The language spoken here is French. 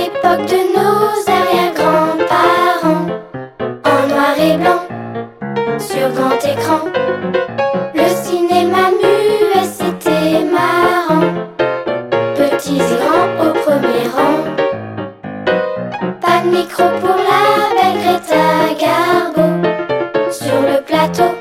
l'époque de nos arrière-grands-parents, en noir et blanc, sur grand écran. Le cinéma muet, c'était marrant, petits et grands au premier rang. Pas de micro pour la belle Greta Garbo, sur le plateau